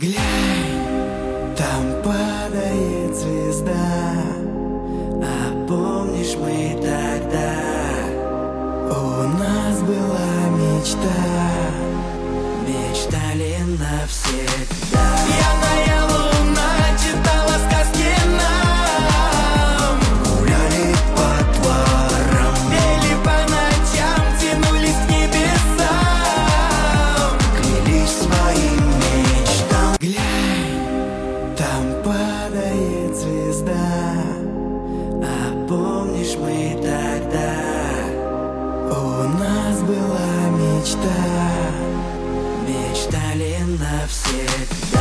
Глянь, там падает звезда. А помнишь, мы тогда, у нас была мечта, мечтали навсегда. Пьяная луна читала сказки нам, гуляли по дворам, пели по ночам, тянулись к небесам, клялись своим мечтам. Глянь, там падает звезда. А помнишь, мы тогда, у нас была мечта, мечтали навсегда.